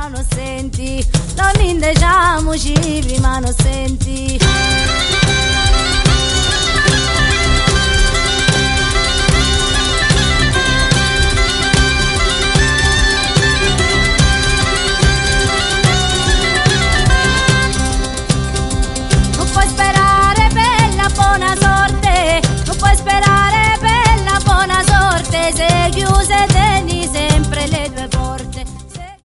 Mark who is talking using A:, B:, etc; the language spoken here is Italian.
A: prima non senti, non indeciamoci prima non senti. Non puoi sperare per la buona sorte, non puoi sperare per la buona sorte, se chiuse